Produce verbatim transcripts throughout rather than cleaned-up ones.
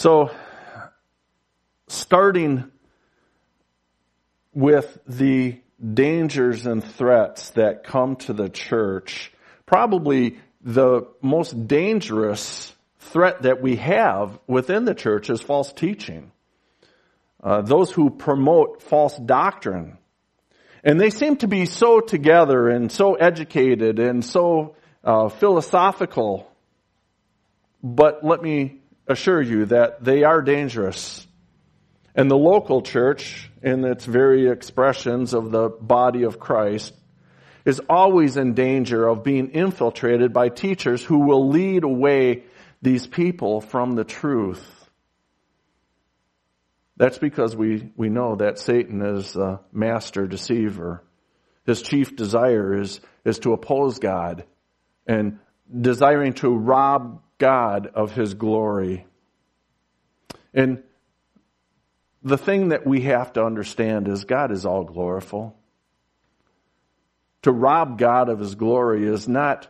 So, starting with the dangers and threats that come to the church, probably the most dangerous threat that we have within the church is false teaching. Uh, those who promote false doctrine. And they seem to be so together and so educated and so uh, philosophical. But let me assure you that they are dangerous. And the local church, in its very expressions of the body of Christ, is always in danger of being infiltrated by teachers who will lead away these people from the truth. That's because we, we know that Satan is a master deceiver. His chief desire is, is to oppose God and desiring to rob God of His glory. And the thing that we have to understand is God is all gloriful. To rob God of His glory is not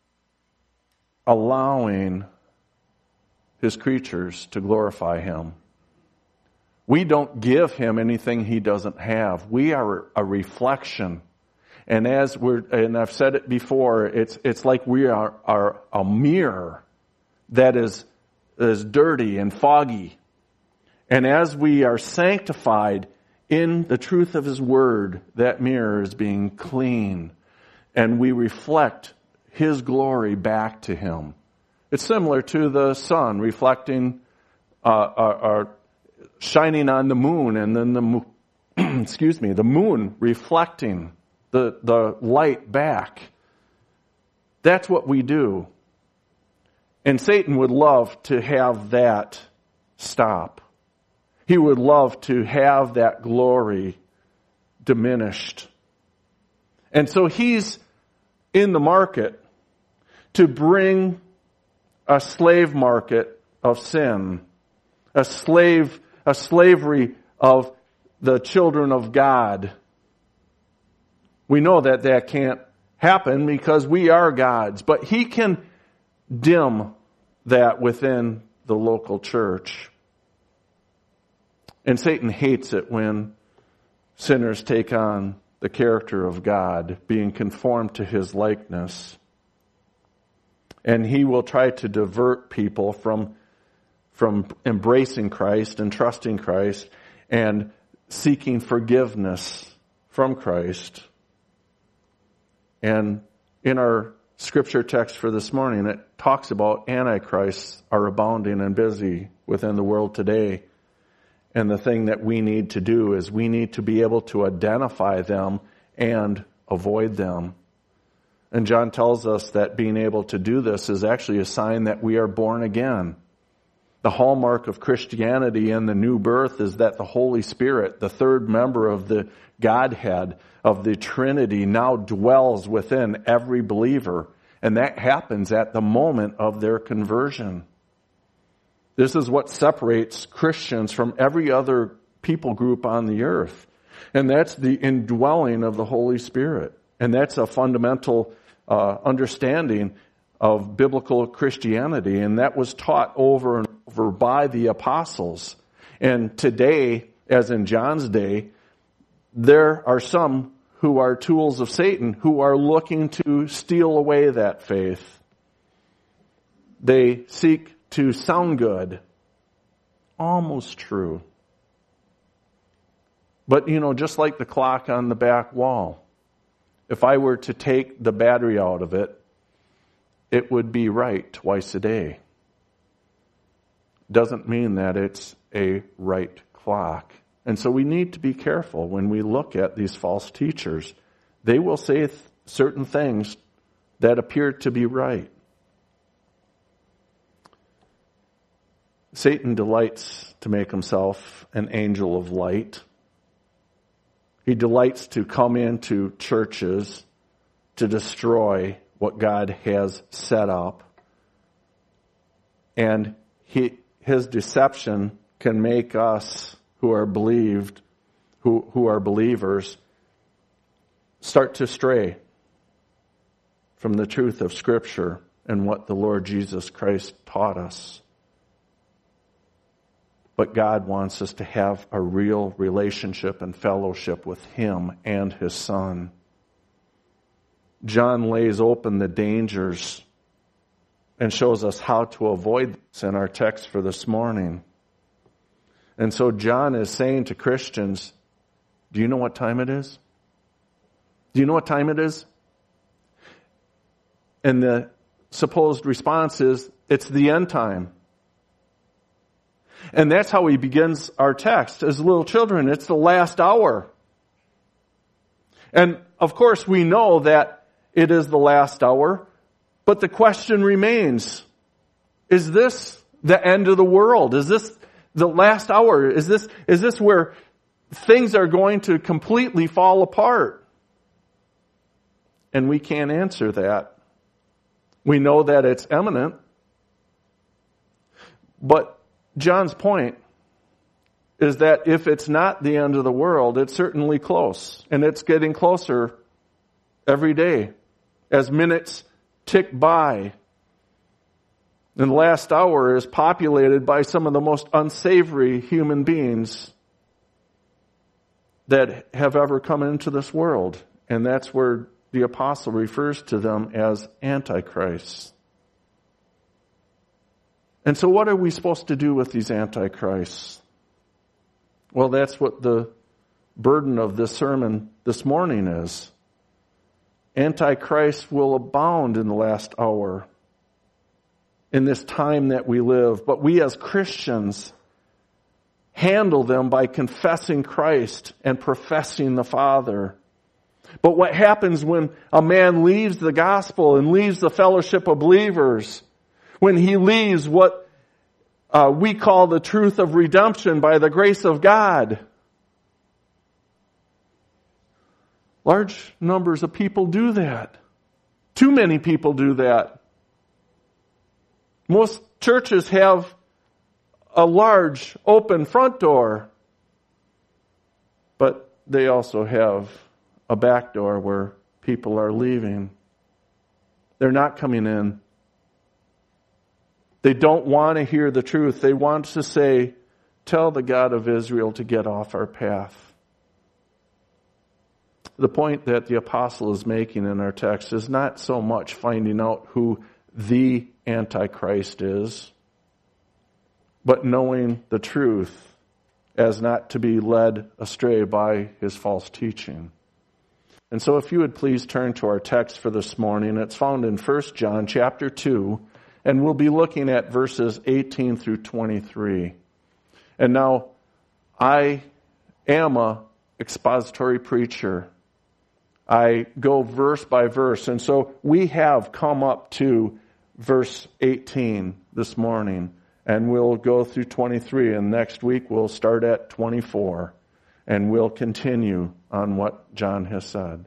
allowing His creatures to glorify Him. We don't give Him anything He doesn't have. We are a reflection. And as we're, and I've said it before, it's, it's like we are, are a mirror that is, is dirty and foggy. And as we are sanctified in the truth of His Word, that mirror is being clean. And we reflect His glory back to Him. It's similar to the sun reflecting, uh, our, our shining on the moon, and then the mo- excuse me, the moon reflecting the, the light back. That's what we do. And Satan would love to have that stop. He would love to have that glory diminished. And so he's in the market to bring a slave market of sin, a slave a slavery of the children of God. We know that that can't happen because we are God's, but he can dim that within the local church. And Satan hates it when sinners take on the character of God, being conformed to His likeness. And he will try to divert people from from embracing Christ and trusting Christ and seeking forgiveness from Christ. And in our scripture text for this morning, it talks about antichrists are abounding and busy within the world today. And the thing that we need to do is we need to be able to identify them and avoid them. And John tells us that being able to do this is actually a sign that we are born again. The hallmark of Christianity and the new birth is that the Holy Spirit, the third member of the Godhead, of the Trinity, now dwells within every believer. And that happens at the moment of their conversion. This is what separates Christians from every other people group on the earth. And that's the indwelling of the Holy Spirit. And that's a fundamental uh, understanding of biblical Christianity. And that was taught over and over by the apostles. And today, as in John's day, there are some who are tools of Satan who are looking to steal away that faith. They seek to sound good. Almost true. But, you know, just like the clock on the back wall, if I were to take the battery out of it, it would be right twice a day. Doesn't mean that it's a right clock. And so we need to be careful when we look at these false teachers. They will say th- certain things that appear to be right. Satan delights to make himself an angel of light. He delights to come into churches to destroy what God has set up. And he, his deception can make us who are believed, who, who are believers, start to stray from the truth of Scripture and what the Lord Jesus Christ taught us. but God wants us to have a real relationship and fellowship with Him and His Son. John lays open the dangers and shows us how to avoid this in our text for this morning. And so John is saying to Christians, do you know what time it is? Do you know what time it is? And the supposed response is, it's the end time. And that's how he begins our text. As little children, it's the last hour. And of course we know that it is the last hour, but the question remains, is this the end of the world? Is this the last hour? Is this, is this where things are going to completely fall apart? And we can't answer that. We know that it's imminent. But John's point is that if it's not the end of the world, it's certainly close. And it's getting closer every day as minutes tick by. And the last hour is populated by some of the most unsavory human beings that have ever come into this world. And that's where the apostle refers to them as antichrists. And so what are we supposed to do with these antichrists? Well, that's what the burden of this sermon this morning is. Antichrist will abound in the last hour, in this time that we live. But we as Christians handle them by confessing Christ and professing the Father. But what happens when a man leaves the gospel and leaves the fellowship of believers? When he leaves what uh, we call the truth of redemption by the grace of God? Large numbers of people do that. Too many people do that. Most churches have a large open front door, but they also have a back door where people are leaving. They're not coming in. They don't want to hear the truth. They want to say, tell the God of Israel to get off our path. The point that the apostle is making in our text is not so much finding out who the Antichrist is, but knowing the truth as not to be led astray by his false teaching. And so if you would please turn to our text for this morning. It's found in First John chapter two, and we'll be looking at verses eighteen through twenty-three. And now, I am a expository preacher. I go verse by verse. And so we have come up to verse eighteen this morning. And we'll go through twenty-three. And next week we'll start at twenty-four. And we'll continue on what John has said.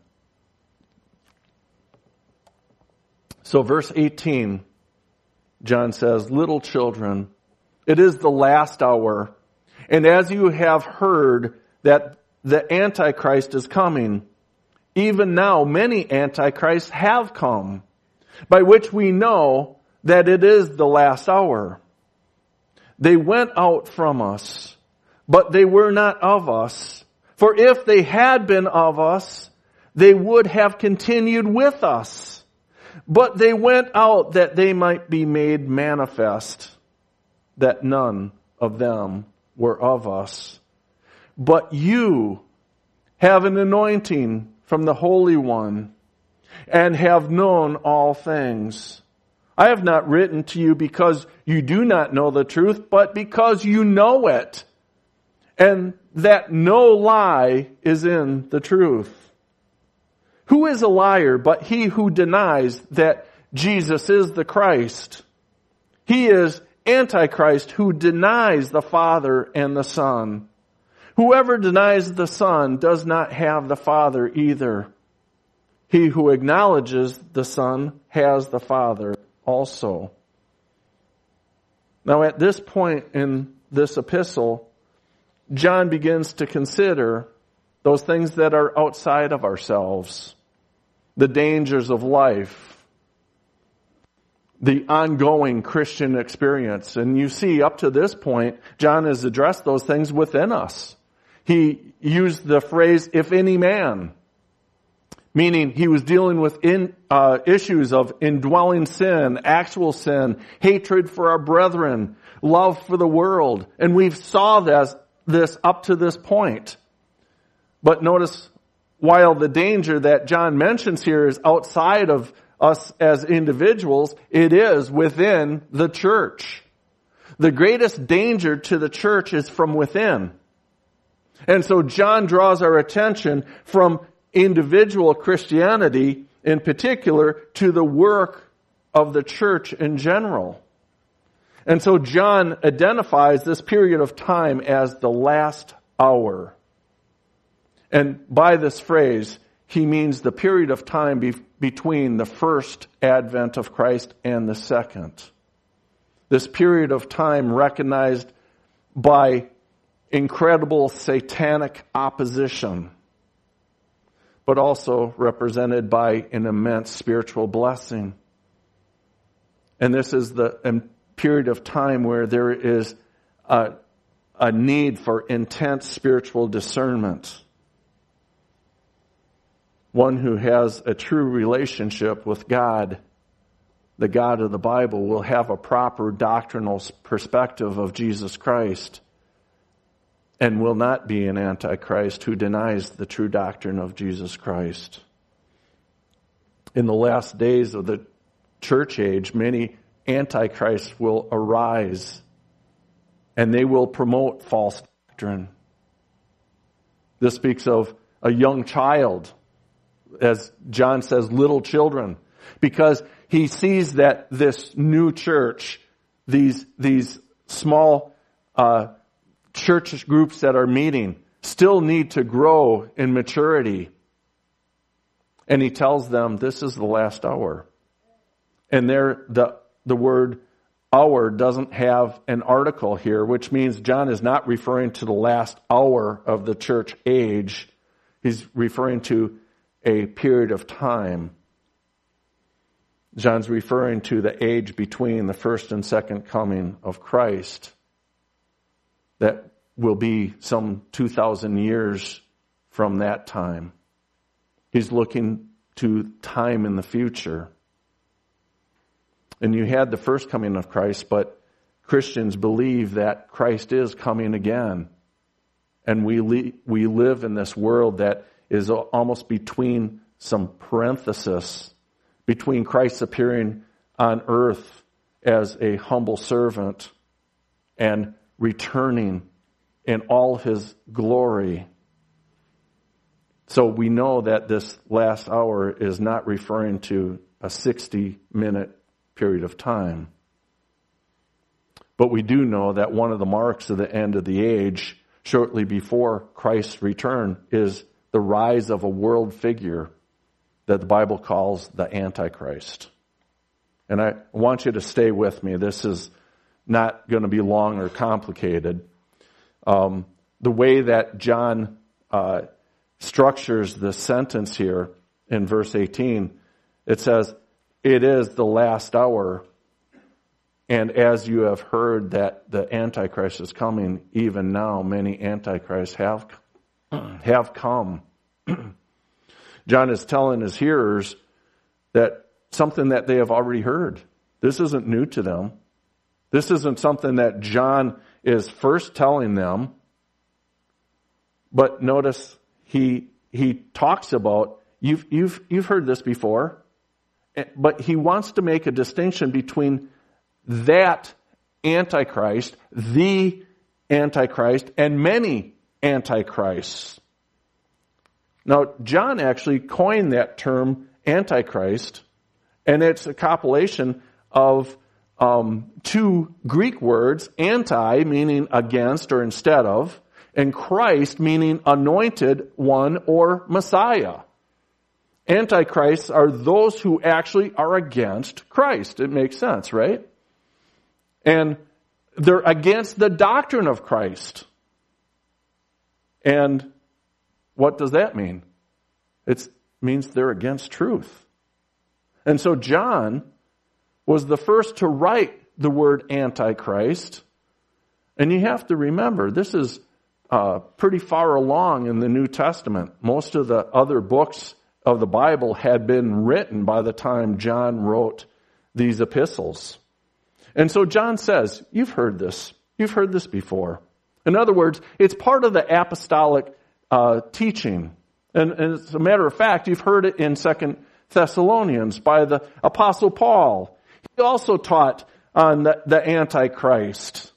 So verse eighteen, John says, little children, it is the last hour. And as you have heard that the Antichrist is coming, even now many Antichrists have come, by which we know that it is the last hour. They went out from us, but they were not of us. For if they had been of us, they would have continued with us. But they went out that they might be made manifest, that none of them were of us. But you have an anointing from the Holy One, and have known all things. I have not written to you because you do not know the truth, but because you know it, and that no lie is in the truth. Who is a liar but he who denies that Jesus is the Christ? He is Antichrist who denies the Father and the Son. Whoever denies the Son does not have the Father either. He who acknowledges the Son has the Father also. Now at this point in this epistle, John begins to consider those things that are outside of ourselves, the dangers of life. the ongoing Christian experience. And you see, up to this point, John has addressed those things within us. He used the phrase, if any man, meaning he was dealing with in, uh, issues of indwelling sin, actual sin, hatred for our brethren, love for the world. And we've saw this, this up to this point. But notice, while the danger that John mentions here is outside of us as individuals, it is within the church. The greatest danger to the church is from within. And so John draws our attention from individual Christianity in particular to the work of the church in general. And so John identifies this period of time as the last hour. And by this phrase, he means the period of time be- between the first advent of Christ and the second. This period of time recognized by incredible satanic opposition, but also represented by an immense spiritual blessing. And this is the period of time where there is a, a need for intense spiritual discernment. One who has a true relationship with God, the God of the Bible, will have a proper doctrinal perspective of Jesus Christ and will not be an antichrist who denies the true doctrine of Jesus Christ. In the last days of the church age, many antichrists will arise and they will promote false doctrine. This speaks of a young child, as John says, little children, because he sees that this new church, these these small uh, church groups that are meeting, still need to grow in maturity. And he tells them this is the last hour. And there, the the word hour doesn't have an article here, which means John is not referring to the last hour of the church age. He's referring to a period of time. John's referring to the age between the first and second coming of Christ. That will be some two thousand years from that time. He's looking to time in the future. And you had the first coming of Christ, but Christians believe that Christ is coming again. And we li- we live in this world that is almost between some parenthesis, between Christ appearing on earth as a humble servant and returning in all his glory. So we know that this last hour is not referring to a sixty-minute period of time. But we do know that one of the marks of the end of the age, shortly before Christ's return, is the rise of a world figure that the Bible calls the Antichrist. And I want you to stay with me. This is not going to be long or complicated. Um, the way that John uh, structures the sentence here in verse eighteen, it says, it is the last hour, and as you have heard that the Antichrist is coming, even now many Antichrists have have come. John is telling his hearers that something that they have already heard. This isn't new to them. This isn't something that John is first telling them. But notice he he talks about, you've you've you've heard this before, but he wants to make a distinction between that Antichrist, the Antichrist, and many Antichrists. Now, John actually coined that term Antichrist, and it's a compilation of um, two Greek words, anti, meaning against or instead of, and Christ, meaning anointed one or Messiah. Antichrists are those who actually are against Christ. It makes sense, right? And they're against the doctrine of Christ. And what does that mean? It means they're against truth. And so John was the first to write the word Antichrist. And you have to remember, this is uh, pretty far along in the New Testament. Most of the other books of the Bible had been written by the time John wrote these epistles. And so John says, you've heard this. You've heard this before. In other words, it's part of the apostolic uh, teaching. And, and as a matter of fact, you've heard it in Second Thessalonians by the Apostle Paul. He also taught on the, the Antichrist.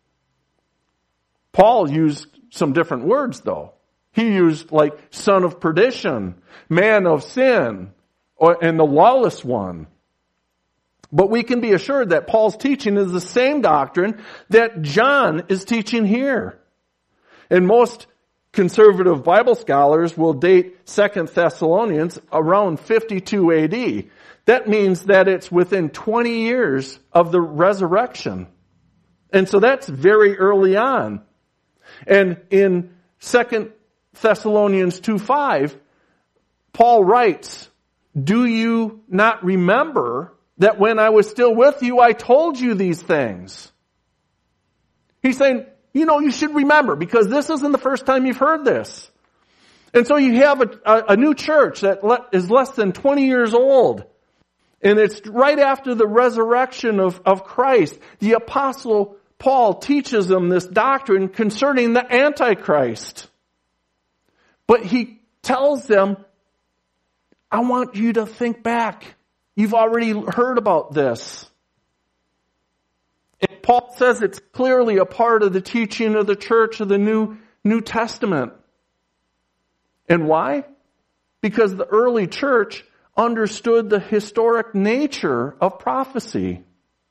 Paul used some different words, though. He used like son of perdition, man of sin, or, and the lawless one. But we can be assured that Paul's teaching is the same doctrine that John is teaching here. And most conservative Bible scholars will date Second Thessalonians around fifty-two A D. That means that it's within twenty years of the resurrection. And so that's very early on. And in Second Thessalonians two five, Paul writes, do you not remember that when I was still with you, I told you these things? He's saying, you know, you should remember, because this isn't the first time you've heard this. And so you have a, a, a new church that le- is less than twenty years old. And it's right after the resurrection of, of Christ. The Apostle Paul teaches them this doctrine concerning the Antichrist. But he tells them, I want you to think back. You've already heard about this. And Paul says it's clearly a part of the teaching of the church of the New, New Testament. And why? Because the early church understood the historic nature of prophecy.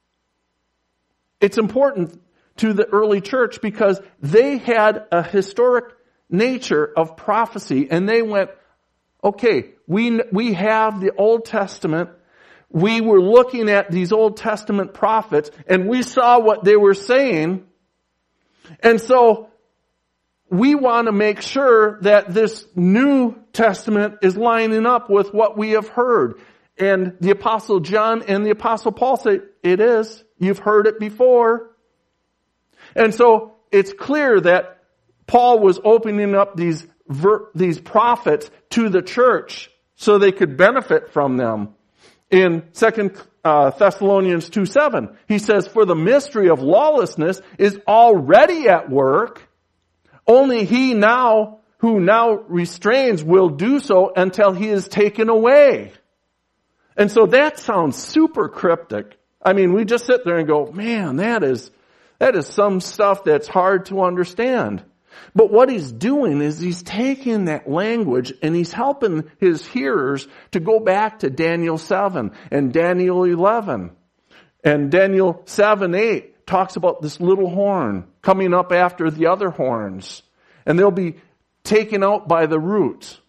It's important to the early church because they had a historic nature of prophecy, and they went, okay, we, we have the Old Testament. We were looking at these Old Testament prophets, and we saw what they were saying. And so we want to make sure that this New Testament is lining up with what we have heard. And the Apostle John and the Apostle Paul say, it is. You've heard it before. And so it's clear that Paul was opening up these ver- these prophets to the church so they could benefit from them. In Second uh, Thessalonians two seven, he says, for the mystery of lawlessness is already at work. Only he now, who now restrains, will do so until he is taken away. And so that sounds super cryptic. I mean, we just sit there and go, man, that is, that is some stuff that's hard to understand. But what he's doing is he's taking that language and he's helping his hearers to go back to Daniel seven and Daniel eleven. And Daniel seven eight talks about this little horn coming up after the other horns. And they'll be taken out by the roots.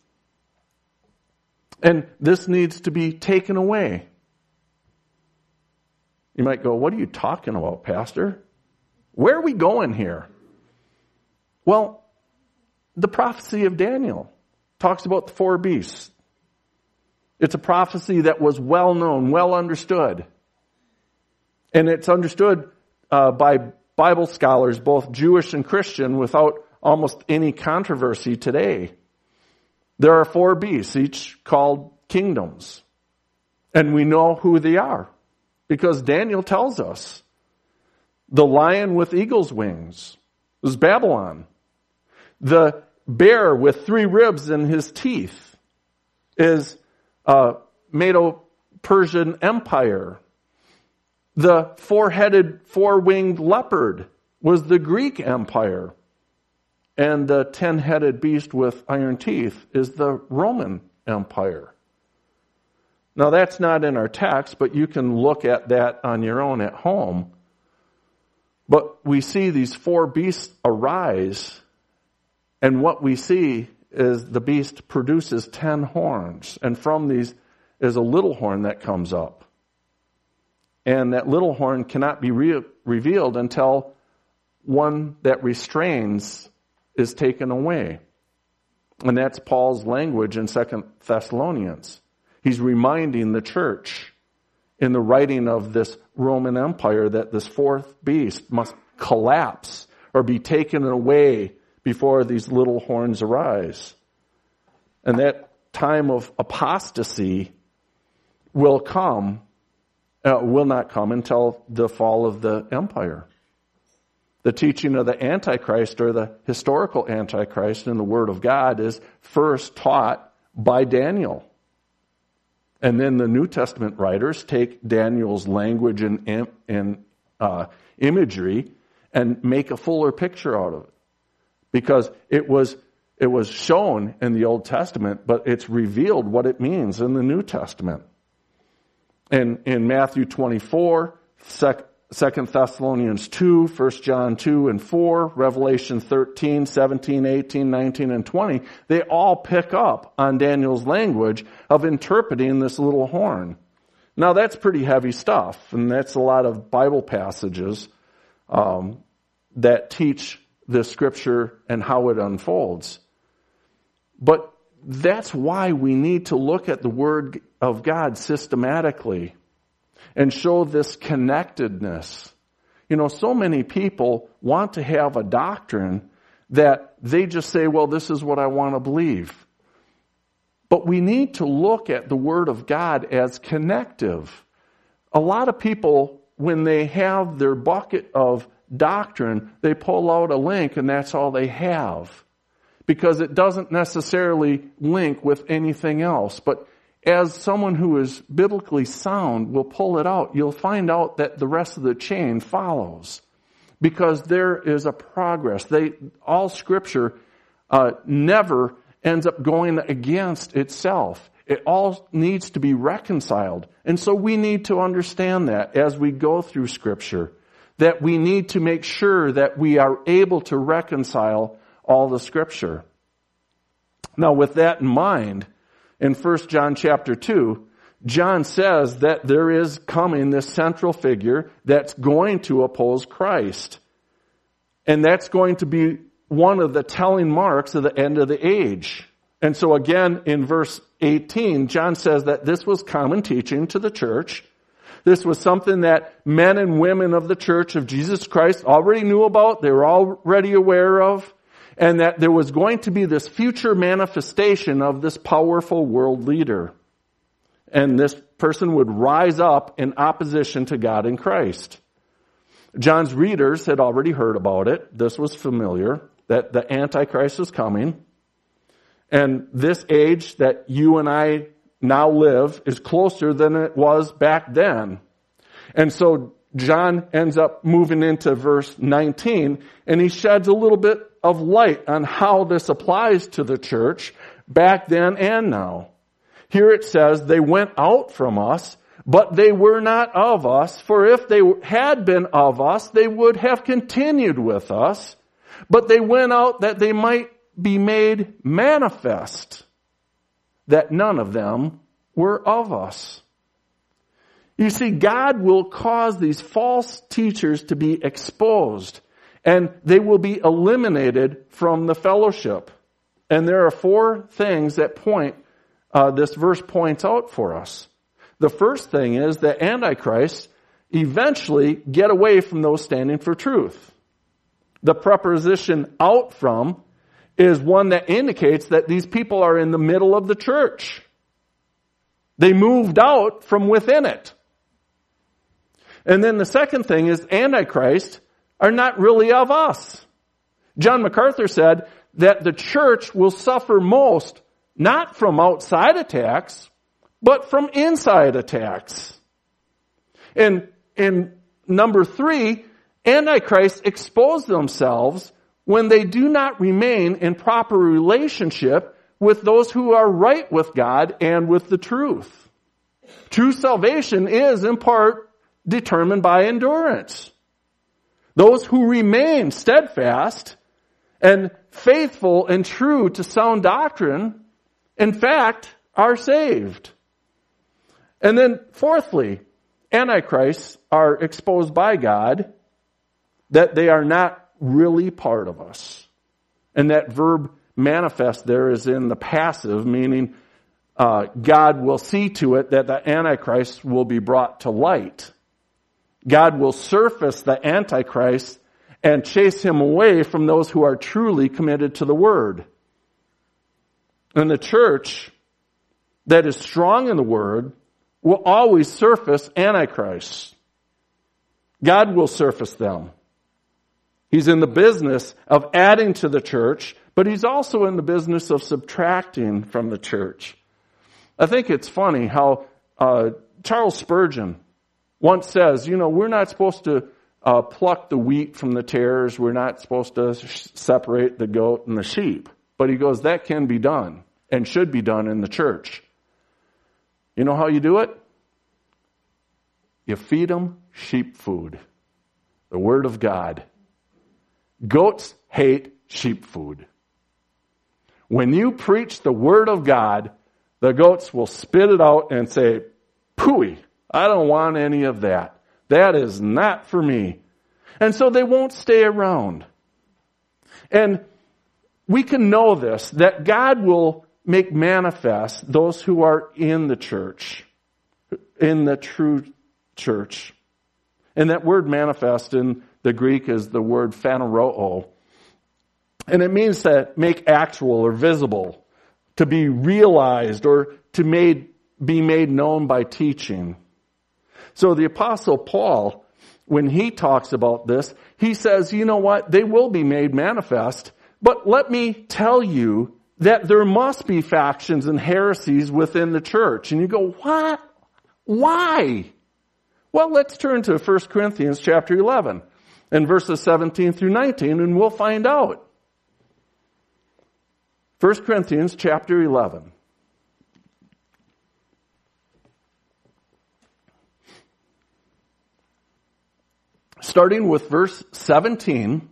And this needs to be taken away. You might go, what are you talking about, Pastor? Where are we going here? Well, the prophecy of Daniel talks about the four beasts. It's a prophecy that was well known, well understood. And it's understood uh, by Bible scholars, both Jewish and Christian, without almost any controversy today. There are four beasts, each called kingdoms. And we know who they are, because Daniel tells us. The lion with eagle's wings is Babylon. The bear with three ribs in his teeth is uh, Medo-Persian Empire. The four-headed, four-winged leopard was the Greek Empire. And the ten-headed beast with iron teeth is the Roman Empire. Now, that's not in our text, but you can look at that on your own at home. But we see these four beasts arise, and what we see is the beast produces ten horns, and from these is a little horn that comes up. And that little horn cannot be re- revealed until one that restrains is taken away. And that's Paul's language in Second Thessalonians. He's reminding the church in the writing of this Roman Empire that this fourth beast must collapse or be taken away before these little horns arise. And that time of apostasy will come, uh, will not come until the fall of the empire. The teaching of the Antichrist, or the historical Antichrist in the Word of God, is first taught by Daniel. And then the New Testament writers take Daniel's language and, and uh, imagery and make a fuller picture out of it. Because it was it was shown in the Old Testament, but it's revealed what it means in the New Testament. And in Matthew twenty-four, Second Thessalonians two, First John two and four, Revelation thirteen, seventeen, eighteen, nineteen, and twenty, they all pick up on Daniel's language of interpreting this little horn. Now that's pretty heavy stuff, and that's a lot of Bible passages um, that teach the scripture and how it unfolds. But that's why we need to look at the Word of God systematically and show this connectedness. You know, so many people want to have a doctrine that they just say, well, this is what I want to believe. But we need to look at the Word of God as connective. A lot of people, when they have their bucket of doctrine, they pull out a link and that's all they have. Because it doesn't necessarily link with anything else. But as someone who is biblically sound will pull it out, you'll find out that the rest of the chain follows. Because there is a progress. They, all Scripture uh, never ends up going against itself. It all needs to be reconciled. And so we need to understand that as we go through Scripture. That we need to make sure that we are able to reconcile all the Scripture. Now with that in mind, in First John chapter two, John says that there is coming this central figure that's going to oppose Christ. And that's going to be one of the telling marks of the end of the age. And so again, in verse eighteen, John says that this was common teaching to the church. This was something that men and women of the church of Jesus Christ already knew about, they were already aware of, and that there was going to be this future manifestation of this powerful world leader. And this person would rise up in opposition to God and Christ. John's readers had already heard about it. This was familiar, that the Antichrist was coming. And this age that you and I now live is closer than it was back then. And so John ends up moving into verse nineteen, and he sheds a little bit of light on how this applies to the church back then and now. Here it says, they went out from us, but they were not of us. For if they had been of us, they would have continued with us. But they went out that they might be made manifest that none of them were of us. You see, God will cause these false teachers to be exposed, and they will be eliminated from the fellowship. And there are four things that point, uh, this verse points out for us. The first thing is that Antichrist eventually get away from those standing for truth. The preposition out from is one that indicates that these people are in the middle of the church. They moved out from within it. And then the second thing is Antichrist are not really of us. John MacArthur said that the church will suffer most not from outside attacks, but from inside attacks. And in number three, Antichrist expose themselves when they do not remain in proper relationship with those who are right with God and with the truth. True salvation is in part determined by endurance. Those who remain steadfast and faithful and true to sound doctrine, in fact, are saved. And then fourthly, Antichrists are exposed by God that they are not really part of us. And that verb manifest there is in the passive, meaning uh, God will see to it that the Antichrist will be brought to light. God will surface the Antichrist and chase him away from those who are truly committed to the Word. And the church that is strong in the Word will always surface Antichrists. God will surface them. He's in the business of adding to the church, but he's also in the business of subtracting from the church. I think it's funny how uh, Charles Spurgeon once says, you know, we're not supposed to uh, pluck the wheat from the tares. We're not supposed to sh- separate the goat and the sheep. But he goes, that can be done and should be done in the church. You know how you do it? You feed them sheep food, the Word of God. Goats hate sheep food. When you preach the Word of God, the goats will spit it out and say, "Pooey, I don't want any of that. That is not for me." And so they won't stay around. And we can know this, that God will make manifest those who are in the church, in the true church. And that word manifest in the Greek is the word phaneroo. And it means to make actual or visible, to be realized or to made, be made known by teaching. So the Apostle Paul, when he talks about this, he says, you know what, they will be made manifest, but let me tell you that there must be factions and heresies within the church. And you go, what? Why? Well, let's turn to First Corinthians chapter eleven and verses seventeen through nineteen, and we'll find out. First Corinthians chapter eleven. Starting with verse seventeen,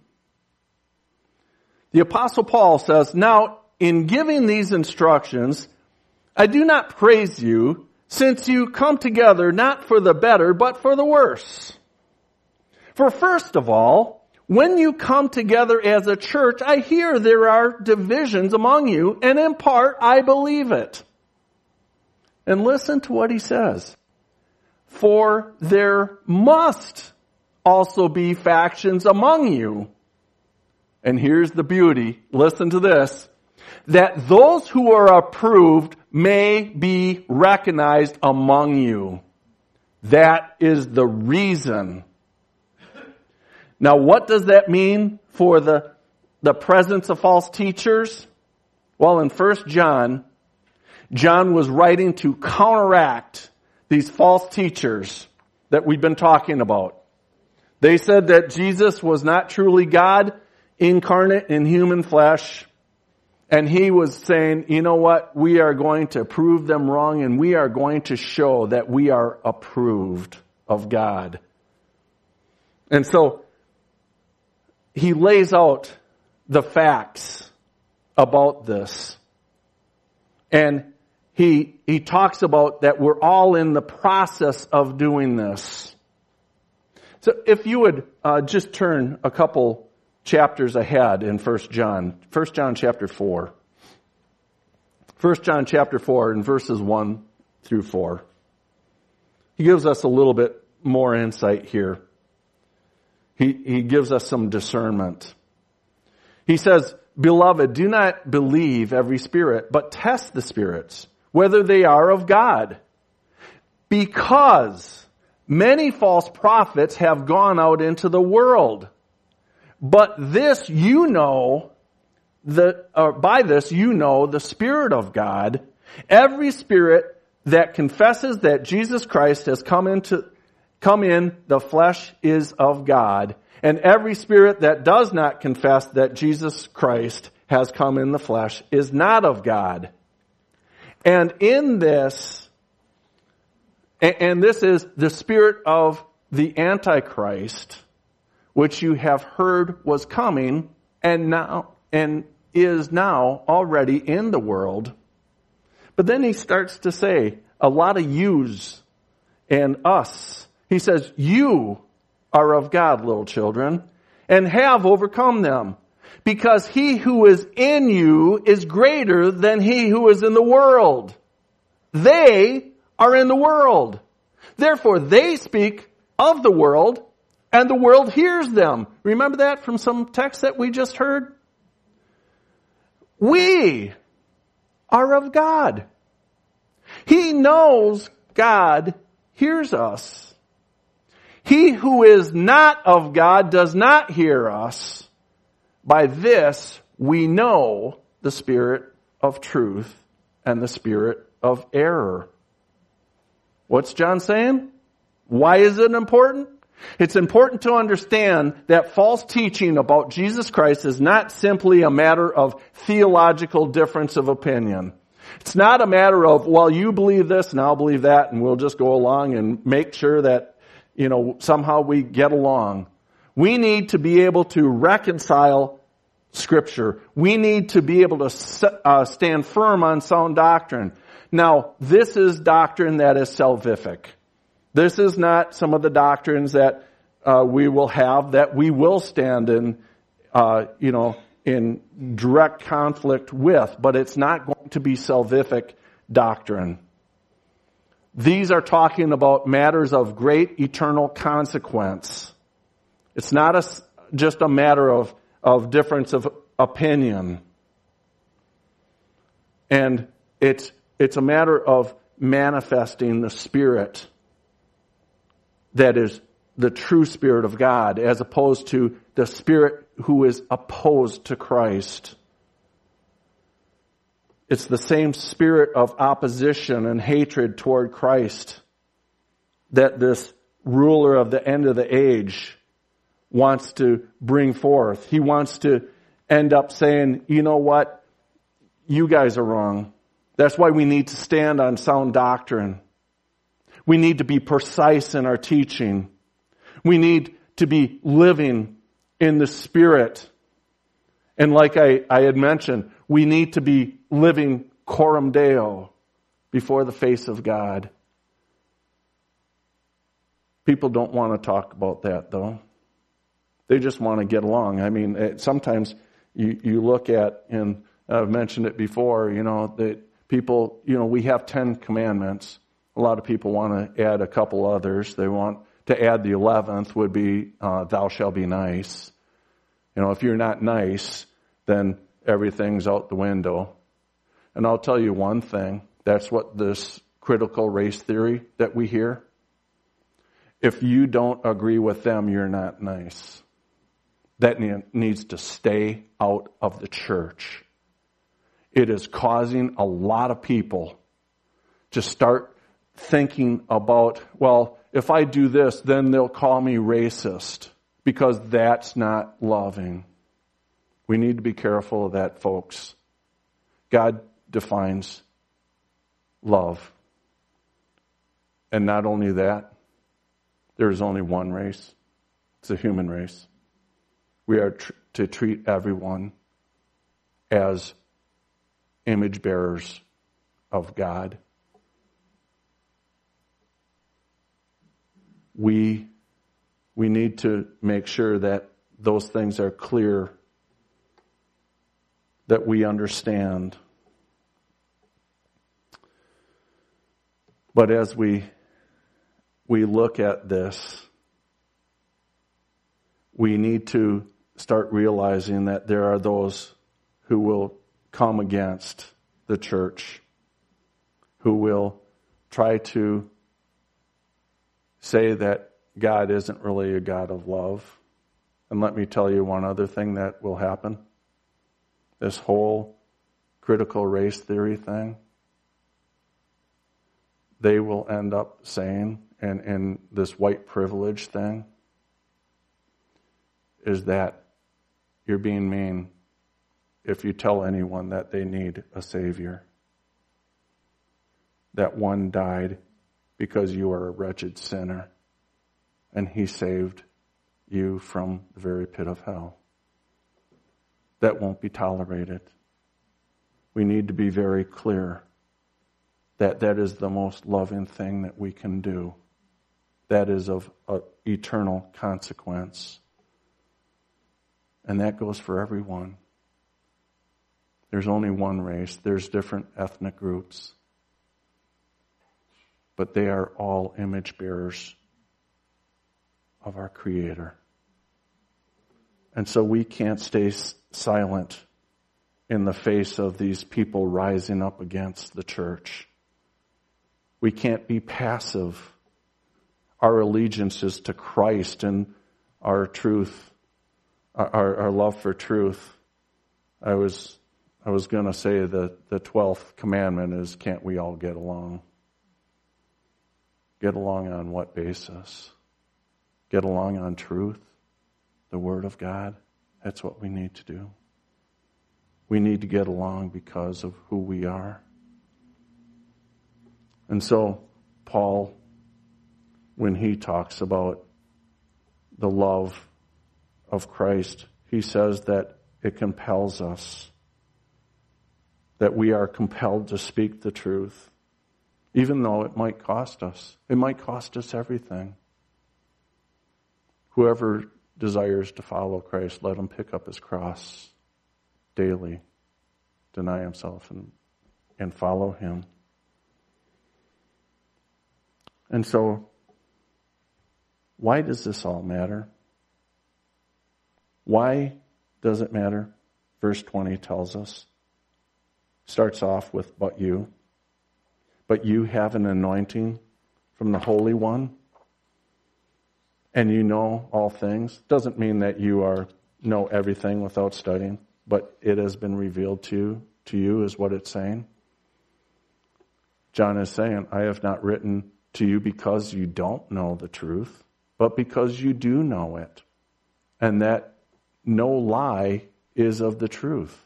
the Apostle Paul says, "Now, in giving these instructions, I do not praise you, since you come together not for the better, but for the worse. For first of all, when you come together as a church, I hear there are divisions among you, and in part I believe it." And listen to what he says. "For there must also be factions among you." And here's the beauty. Listen to this. "That those who are approved may be recognized among you." That is the reason. Now, what does that mean for the, the presence of false teachers? Well, in First John, John was writing to counteract these false teachers that we've been talking about. They said that Jesus was not truly God, incarnate in human flesh. And he was saying, you know what, we are going to prove them wrong, and we are going to show that we are approved of God. And so he lays out the facts about this. And he, he talks about that we're all in the process of doing this. So if you would uh, just turn a couple chapters ahead in First John. First John chapter four. First John chapter four in verses one through four. He gives us a little bit more insight here. He, he gives us some discernment. He says, "Beloved, do not believe every spirit, but test the spirits, whether they are of God. Because many false prophets have gone out into the world. But this you know, the, or by this you know the Spirit of God. Every spirit that confesses that Jesus Christ has come into, come in the flesh is of God. And every spirit that does not confess that Jesus Christ has come in the flesh is not of God. And in this, and this is the spirit of the Antichrist, which you have heard was coming and now and is now already in the world." But then he starts to say a lot of yous and us. He says, "You are of God, little children, and have overcome them, because he who is in you is greater than he who is in the world. They are in the world. Therefore, they speak of the world, and the world hears them. Remember that from some text that we just heard? We are of God. He knows God hears us. He who is not of God does not hear us. By this we know the spirit of truth and the spirit of error. What's John saying? Why is it important? It's important to understand that false teaching about Jesus Christ is not simply a matter of theological difference of opinion. It's not a matter of, well, you believe this and I'll believe that, and we'll just go along and make sure that, you know, somehow we get along. We need to be able to reconcile Scripture. We need to be able to uh, stand firm on sound doctrine. Now, this is doctrine that is salvific. This is not some of the doctrines that uh, we will have that we will stand in, uh, you know, in direct conflict with, but it's not going to be salvific doctrine. These are talking about matters of great eternal consequence. It's not a, just a matter of, of difference of opinion. And it's It's a matter of manifesting the Spirit that is the true Spirit of God, as opposed to the Spirit who is opposed to Christ. It's the same spirit of opposition and hatred toward Christ that this ruler of the end of the age wants to bring forth. He wants to end up saying, you know what? You guys are wrong. That's why we need to stand on sound doctrine. We need to be precise in our teaching. We need to be living in the Spirit. And like I, I had mentioned, we need to be living coram Deo, before the face of God. People don't want to talk about that, though. They just want to get along. I mean, it, sometimes you, you look at, and I've mentioned it before, you know, that people, you know, we have ten commandments. A lot of people want to add a couple others. They want to add the eleventh would be, uh, thou shalt be nice. You know, if you're not nice, then everything's out the window. And I'll tell you one thing. That's what this critical race theory that we hear. If you don't agree with them, you're not nice. That needs to stay out of the church. It is causing a lot of people to start thinking about, well, if I do this, then they'll call me racist, because that's not loving. We need to be careful of that, folks. God defines love. And not only that, there is only one race. It's the human race. We are tr- to treat everyone as image bearers of God. We, we need to make sure that those things are clear, that we understand. But as we we look at this, we need to start realizing that there are those who will come against the church, who will try to say that God isn't really a God of love. And let me tell you one other thing that will happen. This whole critical race theory thing, they will end up saying, and, and this white privilege thing, is that you're being mean if you tell anyone that they need a Savior. That one died because you are a wretched sinner, and He saved you from the very pit of hell. That won't be tolerated. We need to be very clear that that is the most loving thing that we can do. That is of uh, eternal consequence. And that goes for everyone. There's only one race. There's different ethnic groups. but they are all image bearers of our Creator. And so we can't stay silent in the face of these people rising up against the church. We can't be passive. Our allegiance is to Christ and our truth, our, our love for truth. I was I was going to say that the twelfth commandment is, can't we all get along? Get along on what basis? Get along on truth, the Word of God. That's what we need to do. We need to get along because of who we are. And so, Paul, when he talks about the love of Christ, he says that it compels us, that we are compelled to speak the truth, even though it might cost us. It might cost us everything. Whoever desires to follow Christ, let him pick up his cross daily, deny himself, and, and follow him. And so, why does this all matter? Why does it matter? Verse twenty tells us. Starts off with, but you. But you have an anointing from the Holy One, and you know all things. Doesn't mean that you are know everything without studying, but it has been revealed to you, to you is what it's saying. John is saying, I have not written to you because you don't know the truth, but because you do know it, and that no lie is of the truth.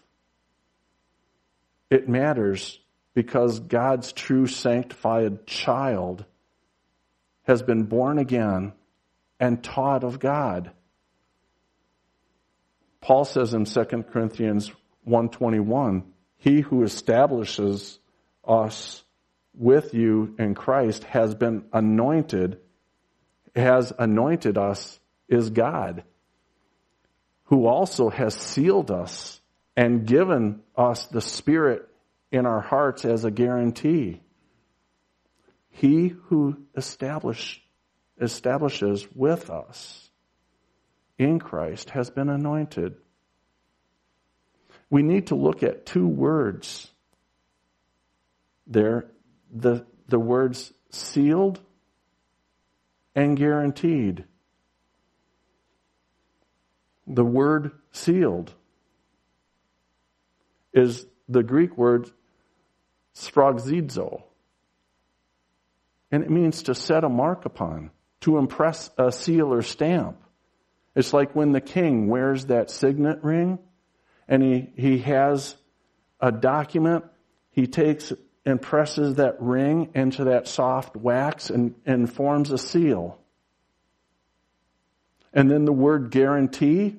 It matters because God's true sanctified child has been born again and taught of God. Paul says in Second Corinthians one twenty-one, he who establishes us with you in Christ has been anointed, has anointed us is God, who also has sealed us and given us the Spirit in our hearts as a guarantee. He who establish, establishes with us in Christ has been anointed. We need to look at two words there, the, the words sealed and guaranteed. The word sealed is the Greek word sphragizo. And it means to set a mark upon, to impress a seal or stamp. It's like when the king wears that signet ring and he, he has a document, he takes and presses that ring into that soft wax and, and forms a seal. And then the word guarantee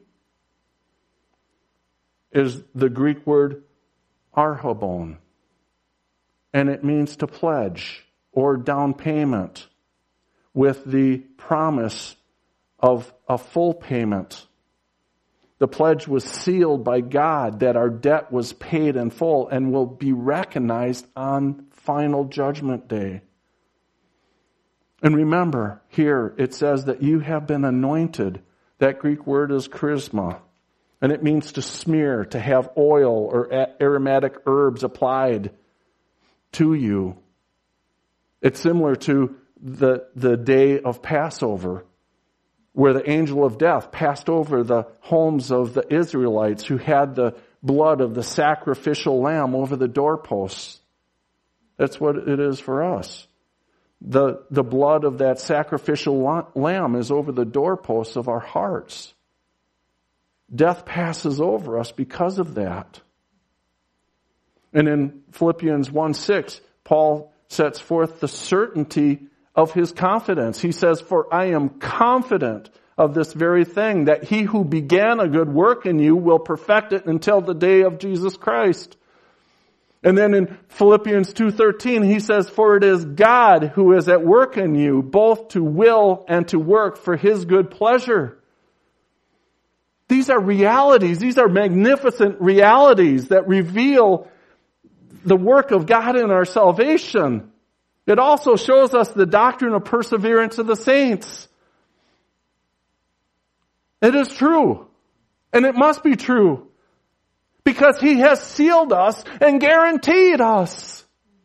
is the Greek word archobon. And it means to pledge or down payment with the promise of a full payment. The pledge was sealed by God that our debt was paid in full and will be recognized on final judgment day. And remember, here it says that you have been anointed. That Greek word is charisma. And it means to smear, to have oil or aromatic herbs applied to you. It's similar to the, the day of Passover, where the angel of death passed over the homes of the Israelites who had the blood of the sacrificial lamb over the doorposts. That's what it is for us. The, the blood of that sacrificial lamb is over the doorposts of our hearts. Death passes over us because of that. And in Philippians one six, Paul sets forth the certainty of his confidence. He says, for I am confident of this very thing, that he who began a good work in you will perfect it until the day of Jesus Christ. And then in Philippians two thirteen, he says, for it is God who is at work in you, both to will and to work for his good pleasure. These are realities. These are magnificent realities that reveal the work of God in our salvation. It also shows us the doctrine of perseverance of the saints. It is true. And it must be true. Because He has sealed us and guaranteed us.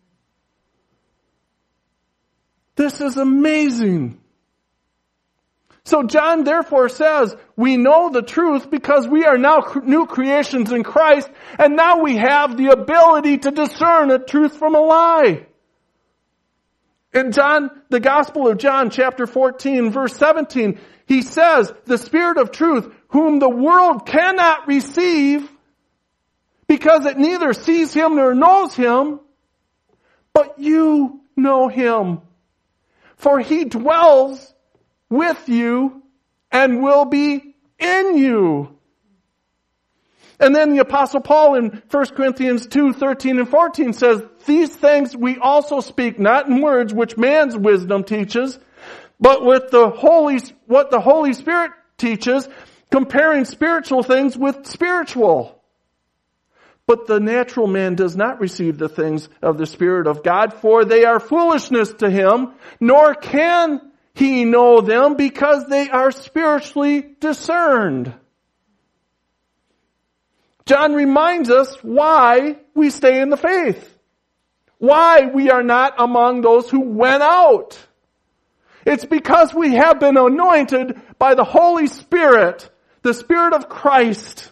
This is amazing. So John therefore says, we know the truth because we are now new creations in Christ, and now we have the ability to discern a truth from a lie. In John, the Gospel of John, chapter fourteen, verse seventeen, he says, the Spirit of truth, whom the world cannot receive, because it neither sees Him nor knows Him, but you know Him. For He dwells with you and will be in you. And then the Apostle Paul in First Corinthians two, thirteen and fourteen says, these things we also speak not in words which man's wisdom teaches, but with the Holy, what the Holy Spirit teaches, comparing spiritual things with spiritual. But the natural man does not receive the things of the Spirit of God, for they are foolishness to him, nor can he know them because they are spiritually discerned. John reminds us why we stay in the faith. Why we are not among those who went out. It's because we have been anointed by the Holy Spirit, the Spirit of Christ.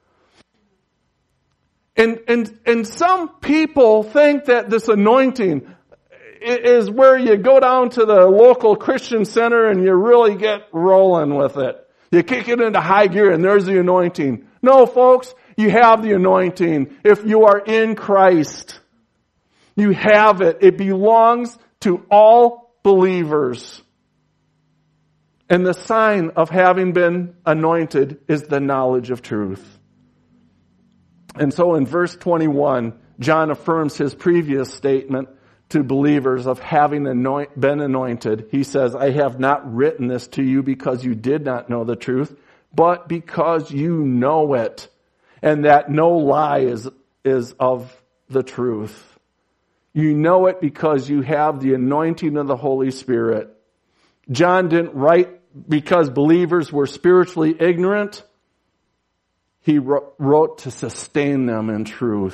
And, and, and some people think that this anointing is where you go down to the local Christian center and you really get rolling with it. You kick it into high gear and there's the anointing. No, folks, you have the anointing. If you are in Christ, you have it. It belongs to all believers. And the sign of having been anointed is the knowledge of truth. And so in verse twenty-one, John affirms his previous statement to believers of having anoint, been anointed. He says, I have not written this to you because you did not know the truth, but because you know it, and that no lie is, is of the truth. You know it because you have the anointing of the Holy Spirit. John didn't write because believers were spiritually ignorant. He wrote to sustain them in truth.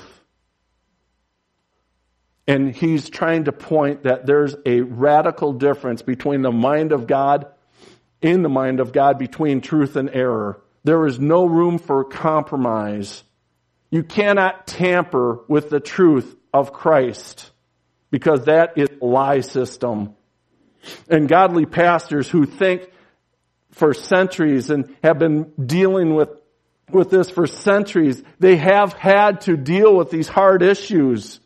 And he's trying to point that there's a radical difference between the mind of God, in the mind of God, between truth and error. There is no room for compromise. You cannot tamper with the truth of Christ, because that is a lie system. And godly pastors who think for centuries and have been dealing with, with this for centuries, they have had to deal with these hard issues.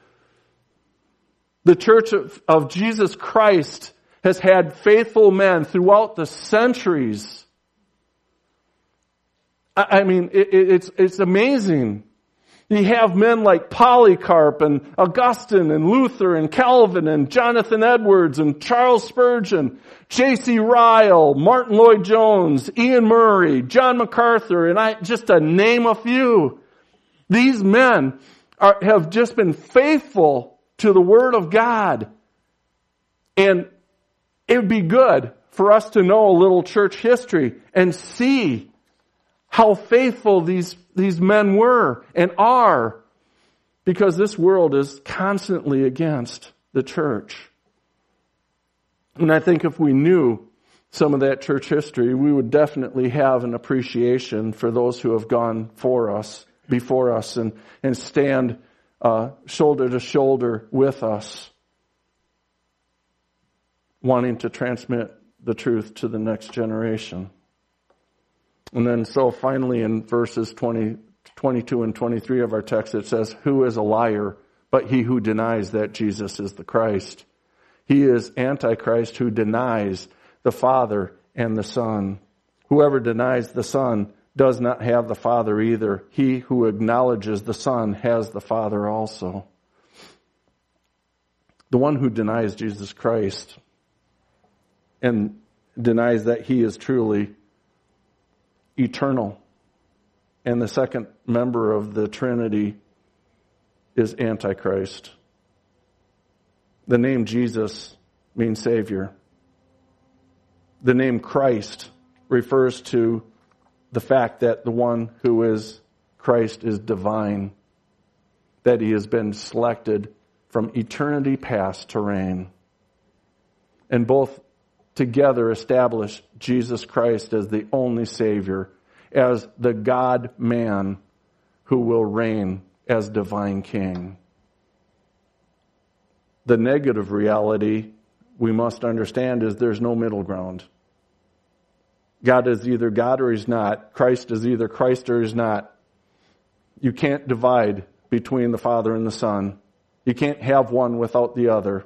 The Church of, of Jesus Christ has had faithful men throughout the centuries. I, I mean, it, it, it's, it's amazing. You have men like Polycarp and Augustine and Luther and Calvin and Jonathan Edwards and Charles Spurgeon, J C Ryle, Martin Lloyd-Jones, Ian Murray, John MacArthur, and I just to name a few. These men are, have just been faithful to the Word of God. And it would be good for us to know a little church history and see how faithful these, these men were and are, because this world is constantly against the church. And I think if we knew some of that church history, we would definitely have an appreciation for those who have gone for us, before us, and, and stand uh, shoulder to shoulder with us, wanting to transmit the truth to the next generation. And then so finally in verses twenty, twenty-two and twenty-three of our text, it says, who is a liar but he who denies that Jesus is the Christ? He is Antichrist who denies the Father and the Son. Whoever denies the Son does not have the Father either. He who acknowledges the Son has the Father also. The one who denies Jesus Christ and denies that he is truly eternal, and the second member of the Trinity, is Antichrist. The name Jesus means Savior. The name Christ refers to the fact that the one who is Christ is divine, that he has been selected from eternity past to reign. And both together establish Jesus Christ as the only Savior, as the God-man who will reign as divine King. The negative reality we must understand is there's no middle ground. God is either God or he's not. Christ is either Christ or he's not. You can't divide between the Father and the Son. You can't have one without the other.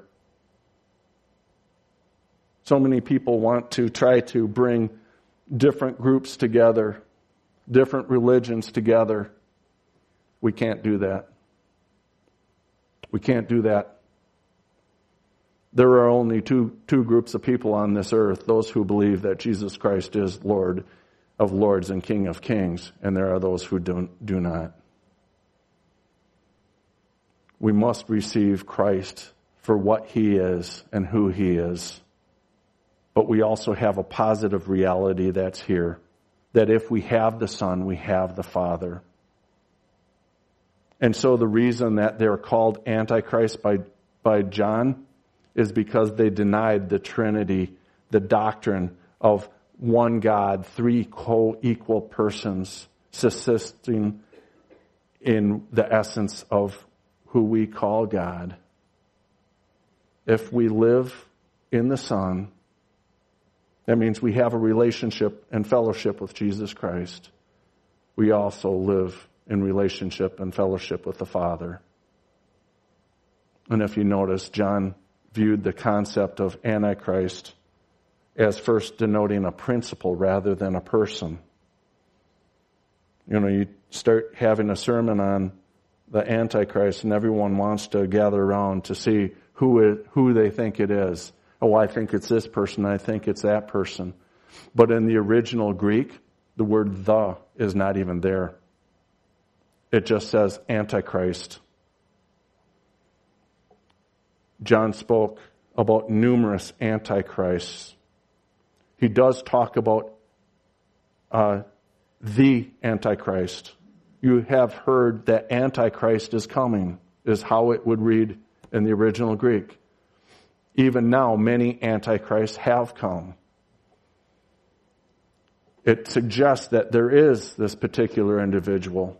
So many people want to try to bring different groups together, different religions together. We can't do that. We can't do that. There are only two, two groups of people on this earth, those who believe that Jesus Christ is Lord of lords and King of kings, and there are those who do, do not. We must receive Christ for what he is and who he is. But we also have a positive reality that's here, that if we have the Son, we have the Father. And so the reason that they're called Antichrist by, by John is because they denied the Trinity, the doctrine of one God, three co-equal persons, subsisting in the essence of who we call God. If we live in the Son, that means we have a relationship and fellowship with Jesus Christ. We also live in relationship and fellowship with the Father. And if you notice, John viewed the concept of Antichrist as first denoting a principle rather than a person. You know, you start having a sermon on the Antichrist and everyone wants to gather around to see who it, who they think it is. Oh, I think it's this person, I think it's that person. But in the original Greek, the word the is not even there. It just says Antichrist. John spoke about numerous antichrists. He does talk about uh, the Antichrist. You have heard that Antichrist is coming, is how it would read in the original Greek. Even now, many antichrists have come. It suggests that there is this particular individual.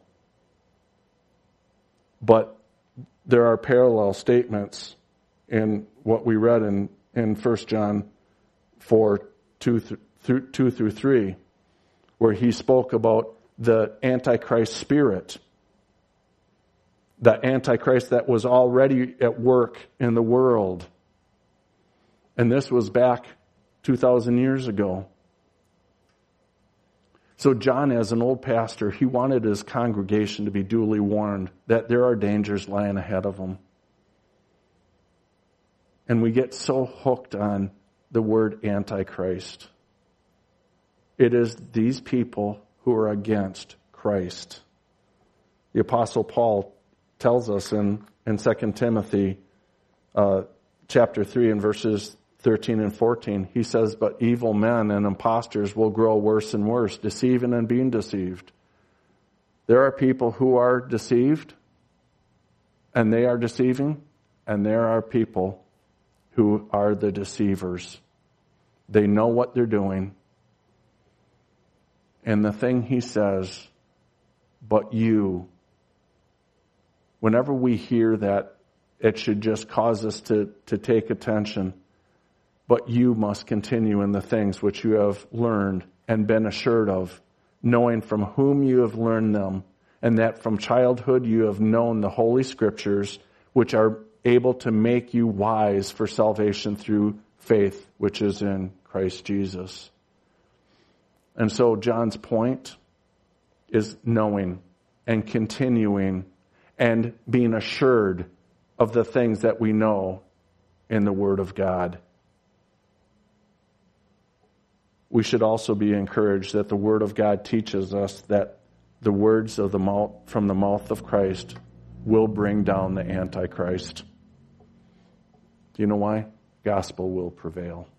But there are parallel statements in what we read in, in First John four, two through, two through three, where he spoke about the Antichrist spirit, the Antichrist that was already at work in the world. And this was back two thousand years ago. So John, as an old pastor, he wanted his congregation to be duly warned that there are dangers lying ahead of them. And we get so hooked on the word Antichrist. It is these people who are against Christ. The Apostle Paul tells us in, in Second Timothy uh, chapter three and verses thirteen and fourteen, he says, but evil men and impostors will grow worse and worse, deceiving and being deceived. There are people who are deceived, and they are deceiving, and there are people who are the deceivers. They know what they're doing. And the thing he says, but you, whenever we hear that, it should just cause us to, to take attention. But you must continue in the things which you have learned and been assured of, knowing from whom you have learned them, and that from childhood you have known the Holy Scriptures, which are able to make you wise for salvation through faith, which is in Christ Jesus. And so John's point is knowing and continuing and being assured of the things that we know in the Word of God. We should also be encouraged that the Word of God teaches us that the words of the mouth, from the mouth of Christ will bring down the Antichrist. Do you know why? Gospel will prevail.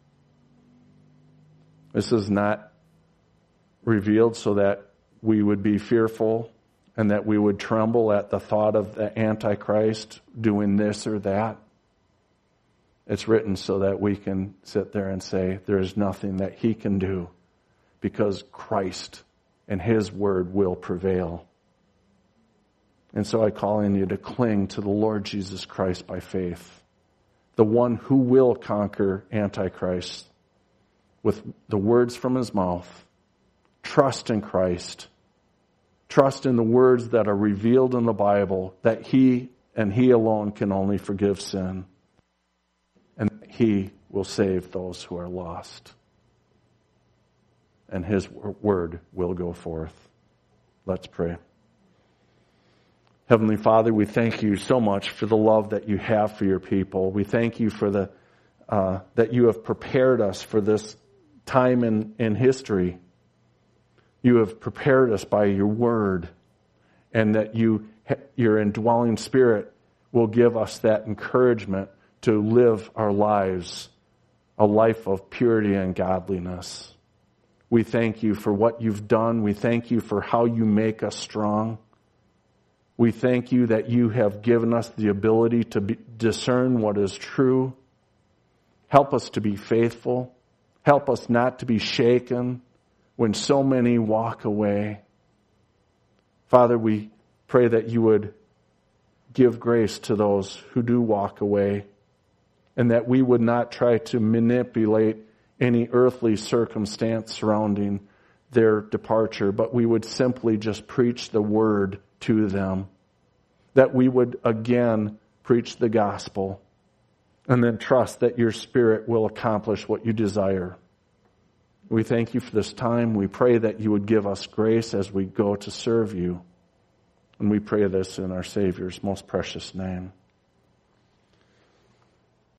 This is not revealed so that we would be fearful and that we would tremble at the thought of the Antichrist doing this or that. It's written so that we can sit there and say there is nothing that he can do because Christ and his word will prevail. And so I call on you to cling to the Lord Jesus Christ by faith, the one who will conquer Antichrist with the words from his mouth. Trust in Christ. Trust in the words that are revealed in the Bible, that he and he alone can only forgive sin. And he will save those who are lost. And his word will go forth. Let's pray. Heavenly Father, we thank you so much for the love that you have for your people. We thank you for the uh, that you have prepared us for this time in, in history. You have prepared us by your word, and that you, your indwelling spirit will give us that encouragement to live our lives, a life of purity and godliness. We thank you for what you've done. We thank you for how you make us strong. We thank you that you have given us the ability to be, discern what is true. Help us to be faithful. Help us not to be shaken when so many walk away. Father, we pray that you would give grace to those who do walk away, and that we would not try to manipulate any earthly circumstance surrounding their departure, but we would simply just preach the word to them, that we would again preach the gospel, and then trust that your Spirit will accomplish what you desire. We thank you for this time. We pray that you would give us grace as we go to serve you. And we pray this in our Savior's most precious name.